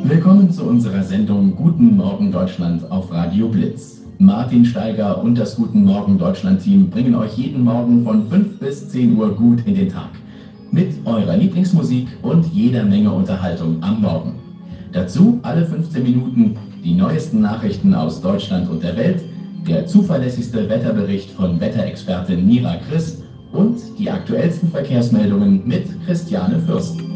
Willkommen zu unserer Sendung Guten Morgen Deutschland auf Radio Blitz. Martin Steiger und das Guten Morgen Deutschland-Team bringen euch jeden Morgen von 5 bis 10 Uhr gut in den Tag. Mit eurer Lieblingsmusik und jeder Menge Unterhaltung am Morgen. Dazu alle 15 Minuten die neuesten Nachrichten aus Deutschland und der Welt, der zuverlässigste Wetterbericht von Wetterexpertin Mira Chris und die aktuellsten Verkehrsmeldungen mit Christiane Fürst.